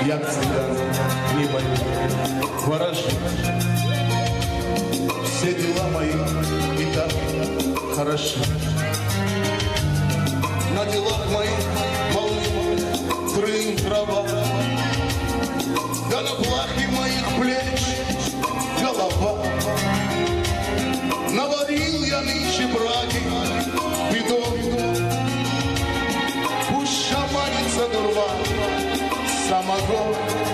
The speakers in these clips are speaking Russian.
як цыган, мимо ворожит. Все дела мои и так хороши. На делах моих волны, трын, трава, да на плахе моих плеч голова. Наварил я нынче браги, бедом, пусть шаманится дурман, самогон,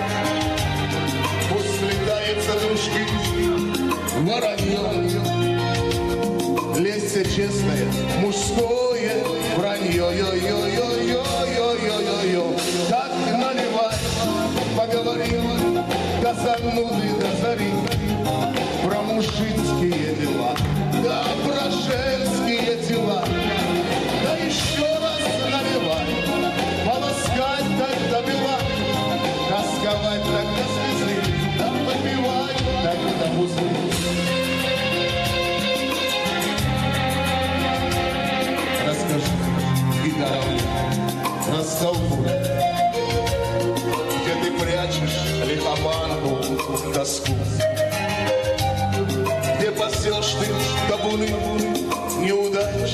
пусть слетается дружки вороньем. Лезьте честное, мужское вранье, йо-йо-йо-йо-йо-йо-йо-йо. Так наливай, поговорим, до зануды, до зари, про мужицкие дела, да про женские дела. Да еще раз наливай, полоскать так до бела, тосковать так до слезы, да попивать так до пузы. Расскажи, гитара, растолкуй, где ты прячешь лихоманку, тоску, где пасешь ты табуны неудач.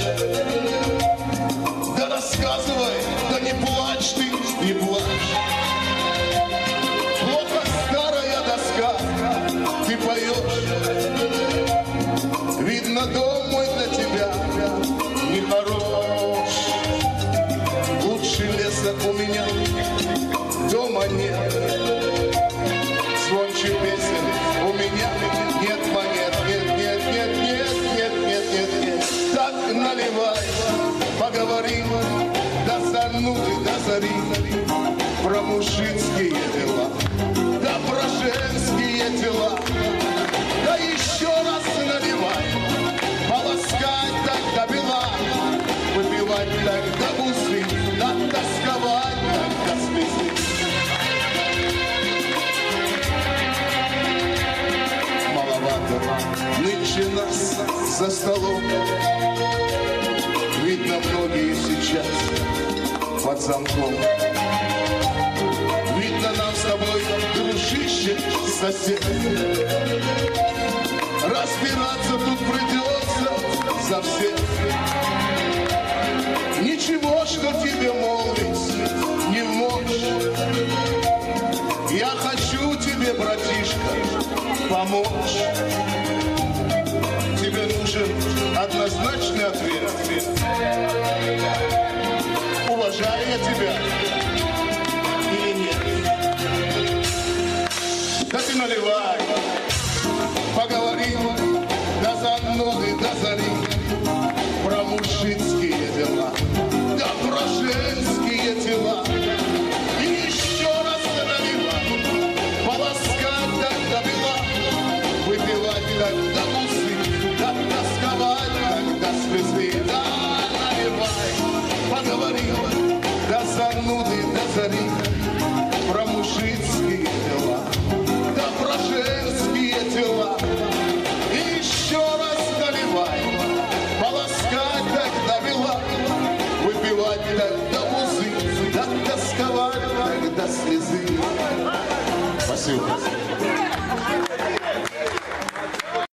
Да рассказывай, да не плачь ты, не плачь. Плохо старая доска, ты поешь. Видно, дом мой для тебя нехорош. Лучше леса у меня дома нет. Звонче песен у меня нет монет. Нет. Так наливай, поговорим, до зануды, до зари, про мужицкие дела, да про женские дела. Да еще раз наливай, полоскать так до бела, выпивать так до бусы, да тосковать так до слезы. Маловато нынче нас за столом, видно, многие сейчас под замком. Видно, нам с тобой, дружище, сосед, разбираться тут придется совсем. Ничего, что тебе молвить не можешь. Я хочу тебе, братишка, помочь. Тебе нужен однозначный ответ. Уважаю я тебя или нет? Да ты наливай.